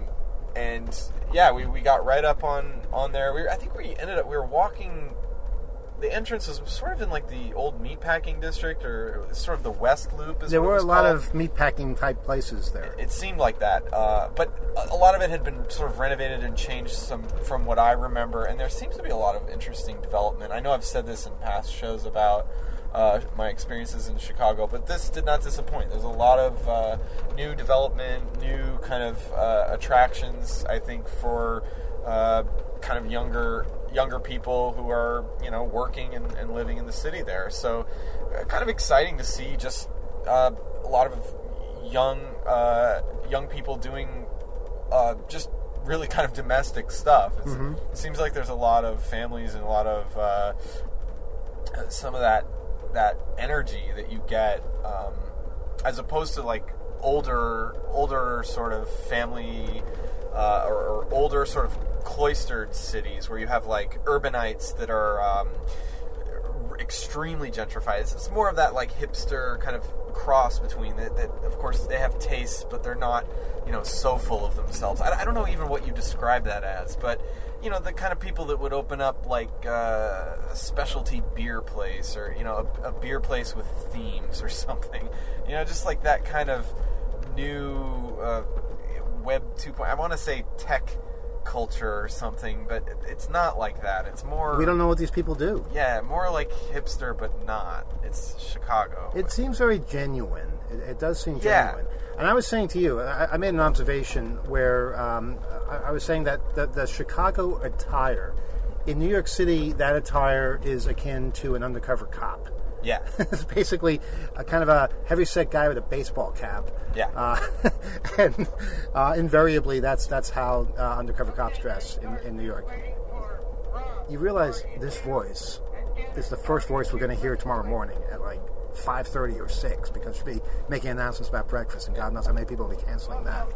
yeah, we got right up on there. I think we were walking. The entrance was sort of in like the old meatpacking district, or sort of the West Loop. There were a lot of meatpacking type places there. It seemed like that, but a lot of it had been sort of renovated and changed some from what I remember. And there seems to be a lot of interesting development. I know I've said this in past shows about my experiences in Chicago, but this did not disappoint. There's a lot of new development, new kind of attractions, I think, for kind of younger people who are, working and living in the city there. So kind of exciting to see just a lot of young people doing just really kind of domestic stuff. It seems like there's a lot of families and a lot of some of that energy that you get as opposed to like older sort of family or older sort of cloistered cities where you have like urbanites that are extremely gentrified. It's more of that like hipster kind of cross between that. Of course they have tastes, but they're not, so full of themselves. I don't know even what you describe that as, but the kind of people that would open up like a specialty beer place, or a beer place with themes or something. Just like that kind of new Web 2.0. I want to say tech culture or something, but it's not like that. It's more... We don't know what these people do. Yeah, more like hipster, but not. It's Chicago. It seems very genuine. It does seem genuine. And I was saying to you, I made an observation where I was saying that the Chicago attire, in New York City, that attire is akin to an undercover cop. Yeah. It's basically a kind of a heavyset guy with a baseball cap. Yeah. And invariably, that's how undercover cops dress in New York. You realize this voice is the first voice we're going to hear tomorrow morning at like 5:30 or 6, because she'll be making announcements about breakfast, and God knows how many people will be canceling that.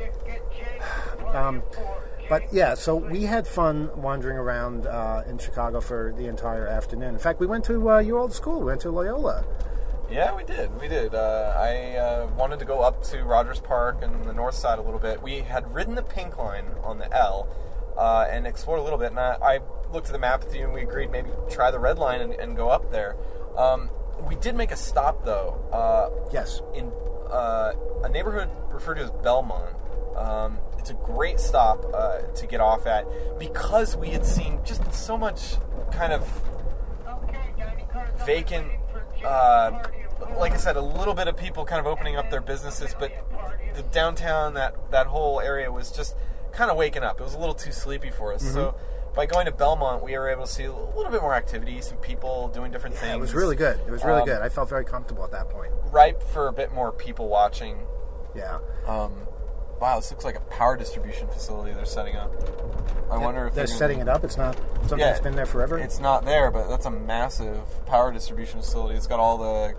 But yeah, so we had fun wandering around in Chicago for the entire afternoon. In fact, we went to your old school. We went to Loyola. Yeah, we did. I wanted to go up to Rogers Park and the north side a little bit. We had ridden the Pink Line on the L and explored a little bit. And I looked at the map with you, and we agreed maybe try the Red Line and go up there. We did make a stop, though. Yes. In a neighborhood referred to as Belmont. It's a great stop to get off at, because we had seen just so much kind of vacant, like I said, a little bit of people kind of opening up their businesses, but the downtown, that whole area was just kind of waking up. It was a little too sleepy for us. Mm-hmm. So by going to Belmont, we were able to see a little bit more activity, some people doing different things. It was really good. It was really good. I felt very comfortable at that point. Ripe for a bit more people watching. Yeah. Wow, this looks like a power distribution facility they're setting up. I wonder if they're setting it up. It's not something that's been there forever. It's not there, but that's a massive power distribution facility. It's got all the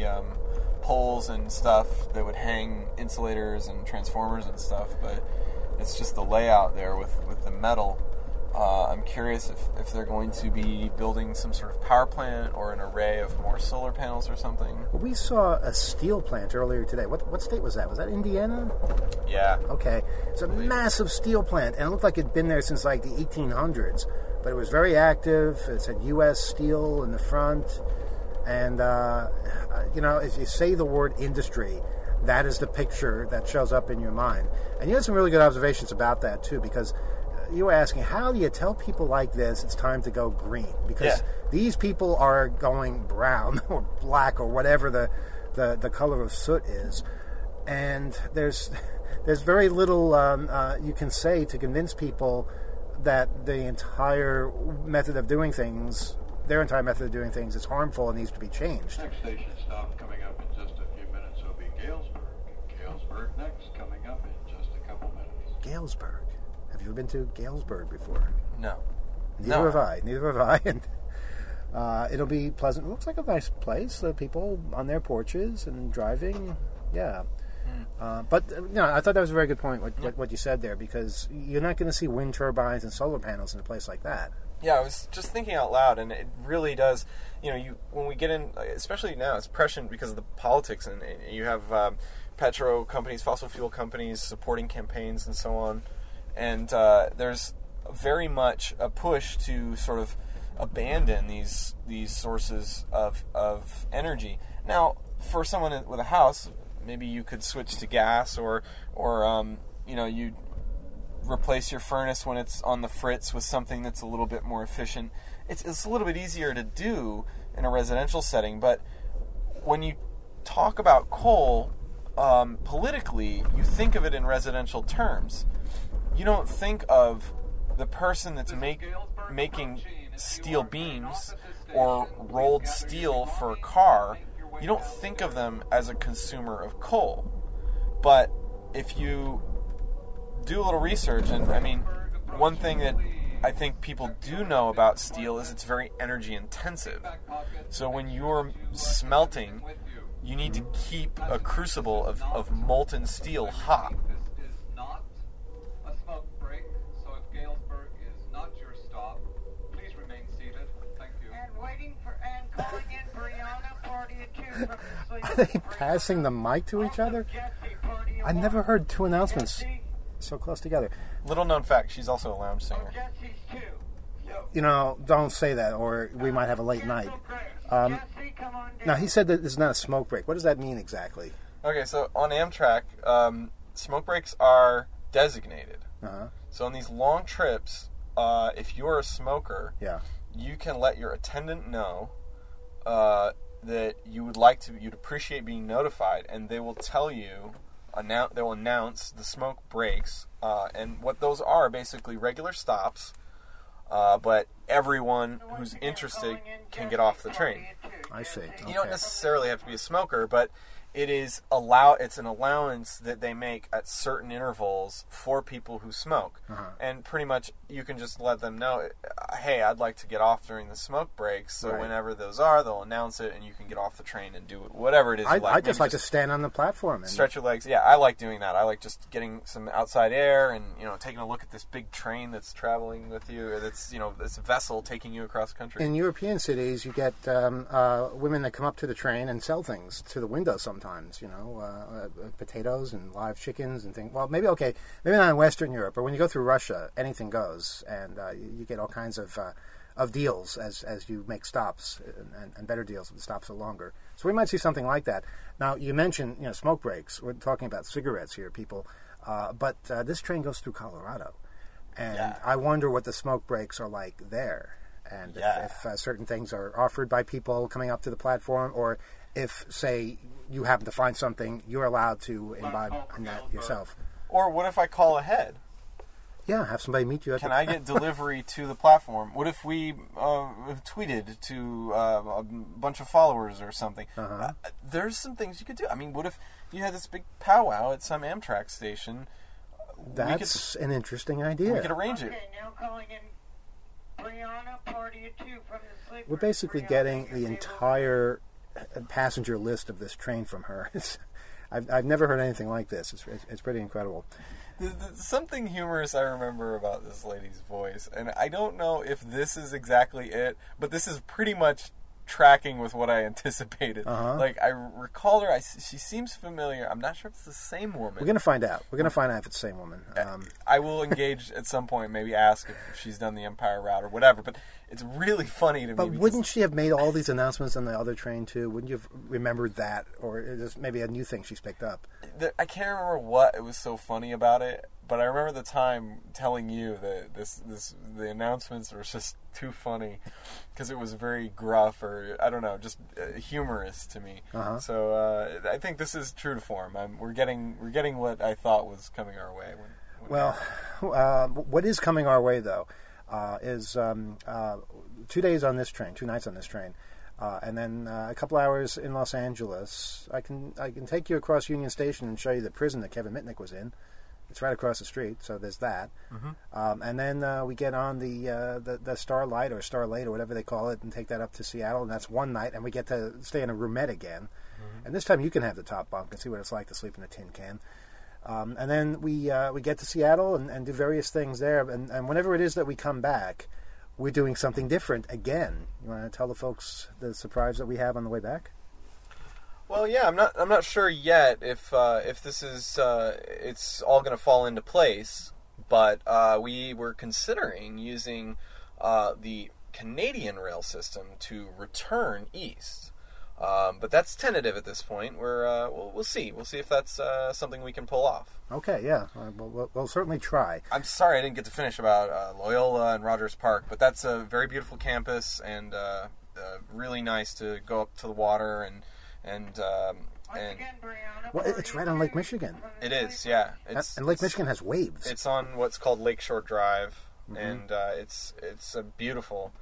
poles and stuff that would hang insulators and transformers and stuff, but it's just the layout there with the metal. I'm curious if they're going to be building some sort of power plant or an array of more solar panels or something. We saw a steel plant earlier today. What state was that? Was that Indiana? Yeah. Okay. It's a massive steel plant, and it looked like it'd been there since like the 1800s. But it was very active. It said U.S. Steel in the front. And, if you say the word industry, that is the picture that shows up in your mind. And you had some really good observations about that, too, because you were asking, how do you tell people like this it's time to go green? Because these people are going brown or black or whatever the color of soot is. And there's very little you can say to convince people that their entire method of doing things is harmful and needs to be changed. Next station stop coming up in just a few minutes will be Galesburg. Galesburg next, coming up in just a couple minutes. Galesburg. Have you ever been to Galesburg before? No. Neither have I. And it'll be pleasant. It looks like a nice place. People on their porches and driving. Yeah. But I thought that was a very good point, what you said there, because you're not going to see wind turbines and solar panels in a place like that. Yeah, I was just thinking out loud, and it really does. When we get in, especially now, it's prescient because of the politics, and you have petro companies, fossil fuel companies supporting campaigns and so on. And there's very much a push to sort of abandon these sources of energy. Now, for someone with a house, maybe you could switch to gas, or you replace your furnace when it's on the fritz with something that's a little bit more efficient. It's a little bit easier to do in a residential setting, but when you talk about coal, politically, you think of it in residential terms. You don't think of the person that's making steel beams or rolled steel for a car. You don't think of them as a consumer of coal. But if you do a little research, and one thing that I think people do know about steel is it's very energy intensive. So when you're smelting, you need to keep a crucible of molten steel hot. Are they passing the mic to each other? I never heard two announcements so close together. Little known fact, she's also a lounge singer. Jesse's 2. You know, don't say that, or we might have a late night. Jesse, come on down. Now, he said that this is not a smoke break. What does that mean exactly? Okay, so on Amtrak, smoke breaks are designated. Uh-huh. So on these long trips, if you're a smoker, Yeah. you can let your attendant know that you'd appreciate being notified, and they will tell you, they will announce the smoke breaks, and what those are basically regular stops, but everyone who's interested can get off the train. I see. You don't Okay. necessarily have to be a smoker, but it's an allowance that they make at certain intervals for people who smoke. And pretty much you can just let them know, hey, I'd like to get off during the smoke breaks, so Right. whenever those are, they'll announce it and you can get off the train and do whatever it is you like. I just Maybe like to stand on the platform. And stretch your legs. Yeah, I like doing that. I like just getting some outside air and, taking a look at this big train that's traveling with you, that's, this vessel taking you across the country. in European cities, you get women that come up to the train and sell things to the window sometimes, potatoes and live chickens and things. Well, maybe not in Western Europe, but when you go through Russia, anything goes, and you get all kinds of deals as you make stops, and better deals if the stops are longer. So we might see something like that. Now, you mentioned smoke breaks. We're talking about cigarettes here, people, but this train goes through Colorado, and Yeah. I wonder what the smoke breaks are like there. And if certain things are offered by people coming up to the platform, or if, say, you happen to find something, you're allowed to imbibe in that yourself. Or what if I call ahead? Yeah, have somebody meet you at Can the... I get delivery to the platform? What if we tweeted to a bunch of followers or something? There's some things you could do. I mean, what if you had this big powwow at some Amtrak station? That's an interesting idea. We could arrange it. Okay, now calling in Brianna, party of 2 from the sleeper. We're basically Brianna, getting your the table. entire passenger list of this train from her. I've never heard anything like this. It's pretty incredible. There's something humorous I remember about this lady's voice, and I don't know if this is exactly it, but this is pretty much tracking with what I anticipated. Like, I recall her. She seems familiar. I'm not sure if it's the same woman. We're going to find out. We're going to find out if it's the same woman. I will engage at some point, maybe ask if she's done the Empire route or whatever, but it's really funny to me. But because wouldn't she have made all these announcements on the other train, too? Wouldn't you have remembered that? Or is this maybe a new thing she's picked up? I can't remember what it was so funny about it, but I remember the time telling you that the announcements were just too funny because it was very gruff, or I don't know, just humorous to me. So I think this is true to form. We're getting what I thought was coming our way. What is coming our way, though, is 2 days on this train, 2 nights on this train, and then a couple hours in Los Angeles. I can take you across Union Station and show you the prison that Kevin Mitnick was in. It's right across the street, so there's that. And then we get on the Starlight or Starlate or whatever they call it, and take that up to Seattle, and that's one night, and we get to stay in a roomette again. And this time you can have the top bunk and see what it's like to sleep in a tin can. And then we get to Seattle and do various things there. And whenever it is that we come back, we're doing something different again. You want to tell the folks the surprise that we have on the way back? Well, yeah, I'm not sure yet if this is it's all going to fall into place, but we were considering using the Canadian rail system to return east. But that's tentative at this point. We'll see. We'll see if that's something we can pull off. Okay, yeah. We'll certainly try. I'm sorry I didn't get to finish about Loyola and Rogers Park, but that's a very beautiful campus and really nice to go up to the water and Again, Brianna, Well, it's right on Lake Michigan. it is, yeah. And Lake Michigan has waves. It's on what's called Lakeshore Drive, and it's a beautiful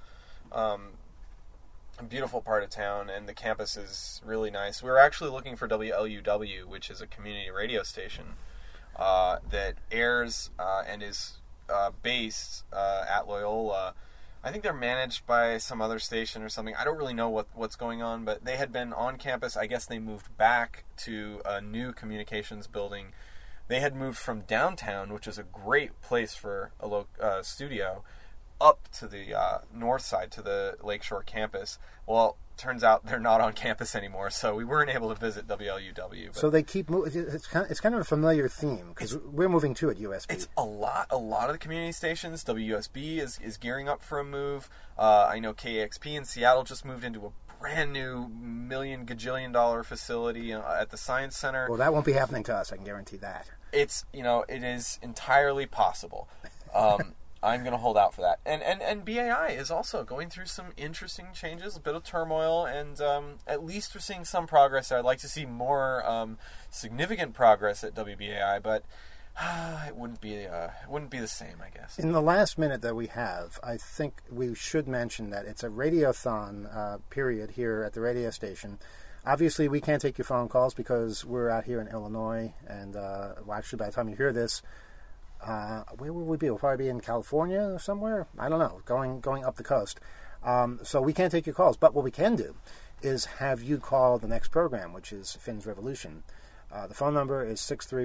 part of town, and the campus is really nice. We were actually looking for WLUW, which is a community radio station that airs and is based at Loyola. I think they're managed by some other station or something. I don't really know what's going on, but they had been on campus. I guess they moved back to a new communications building. They had moved from downtown, which is a great place for a studio, up to the north side, to the Lakeshore campus. Well, turns out they're not on campus anymore, so we weren't able to visit WLUW. But so they keep moving. It's kind of a familiar theme because we're moving too at USB. it's a lot of the community stations. WUSB is gearing up for a move. I know KAXP in Seattle just moved into a brand new $1 facility at the Science Center. Well, that won't be happening to us. I can guarantee that. It's, it is entirely possible. I'm going to hold out for that. And BAI is also going through some interesting changes, a bit of turmoil, and at least we're seeing some progress. I'd like to see more significant progress at WBAI, but it wouldn't be the same, I guess. In the last minute that we have, I think we should mention that it's a radiothon period here at the radio station. Obviously, we can't take your phone calls because we're out here in Illinois, and well, actually, by the time you hear this, where will we be? We'll probably be in California or somewhere. I don't know, going up the coast. So we can't take your calls. But what we can do is have you call the next program, which is Finn's Revolution. The phone number is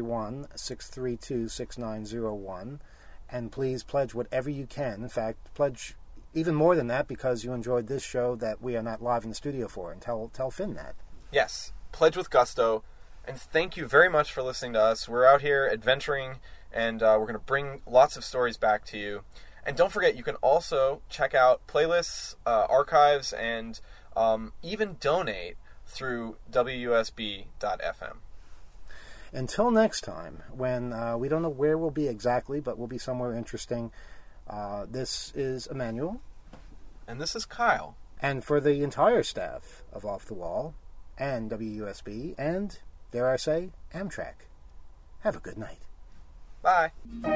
631-632-6901. And please pledge whatever you can. In fact, pledge even more than that because you enjoyed this show that we are not live in the studio for. And tell Finn that. Yes, pledge with gusto. And thank you very much for listening to us. We're out here adventuring, and we're going to bring lots of stories back to you. And don't forget, you can also check out playlists, archives, and even donate through WUSB.FM. Until next time, when we don't know where we'll be exactly, but we'll be somewhere interesting, this is Emmanuel. And this is Kyle. And for the entire staff of Off the Wall and WUSB and, dare I say, Amtrak, have a good night. Bye.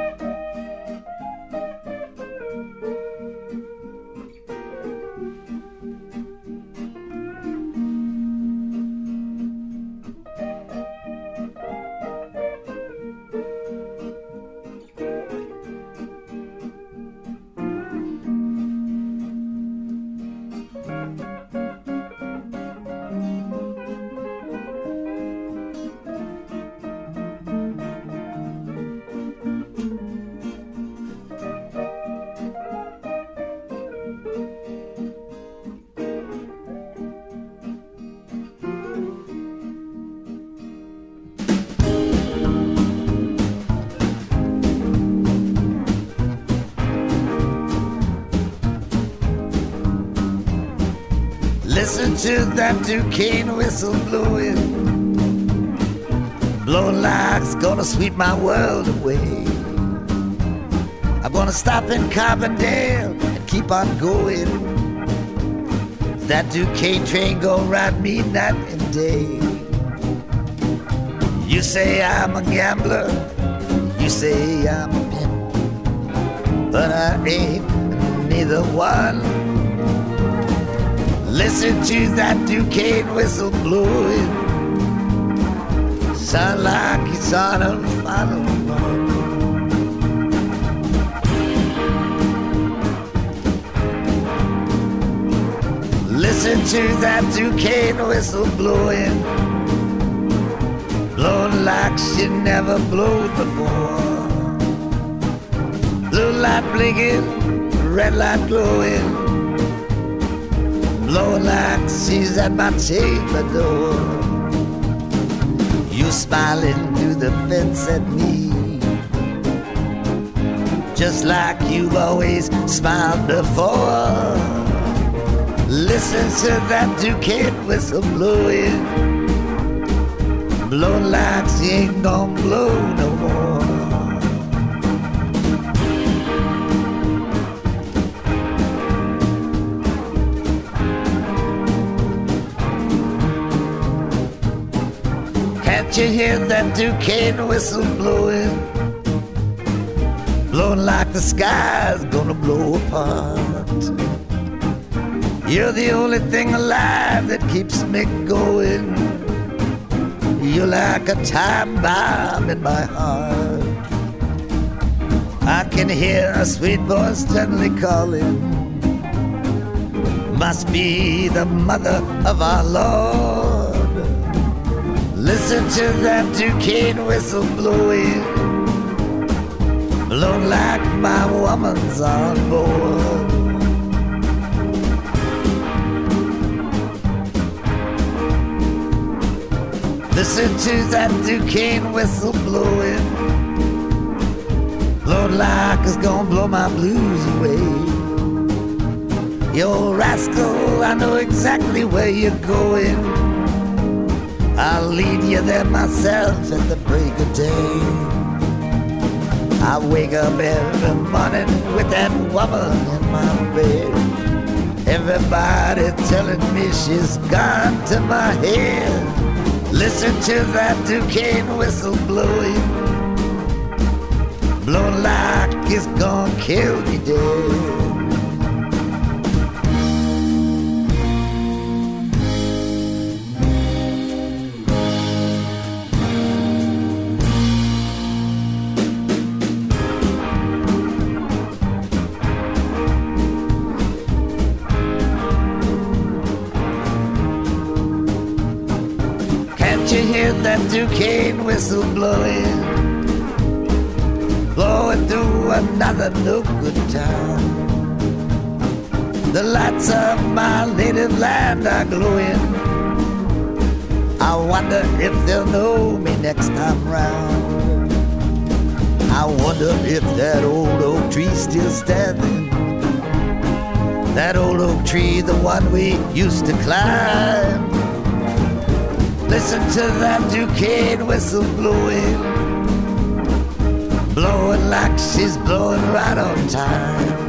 Listen to that Duquesne whistle blowing, blowing like it's gonna sweep my world away. I'm gonna stop in Carbondale and keep on going. That Duquesne train gonna ride me night and day. You say I'm a gambler, you say I'm a pimp, but I ain't neither one. Listen to that Duquesne whistle blowing, sound like it's on a final run. Listen to that Duquesne whistle blowing, blowing like she never blew before. Blue light blinking, red light glowing, blowing like she's at my chamber door. You smiling through the fence at me, just like you've always smiled before. Listen to that Duquesne whistle blowing, blowing like she ain't gonna blow no more. Can't you hear that Duquesne whistle blowing, blowing like the sky's gonna blow apart? You're the only thing alive that keeps me going. You're like a time bomb in my heart. I can hear a sweet voice gently calling, must be the mother of our Lord. Listen to that Duquesne whistle blowing, blowing like my woman's on board. Listen to that Duquesne whistle blowing. Blowing like it's gonna blow my blues away. You rascal, I know exactly where you're going. I'll lead you there myself at the break of day. I wake up every morning with that woman in my bed. Everybody telling me she's gone to my head. Listen to that Duquesne whistle blowing. Blowing like it's gonna kill me dead. Can't you hear that Duquesne whistle blowing? Blowing through another no good town. The lights of my native land are glowing. I wonder if they'll know me next time round. I wonder if that old oak tree's still standing. That old oak tree, the one we used to climb. Listen to that Duquesne whistle blowing. Blowing like she's blowing right on time.